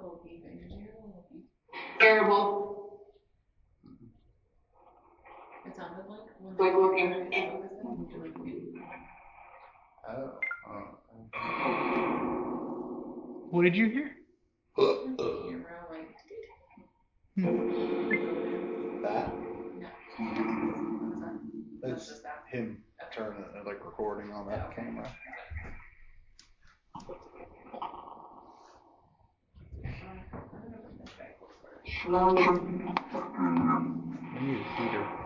Terrible. Quick looking. Oh. What did you hear? That? It's him turning, like recording on that camera. Long. I need a heater.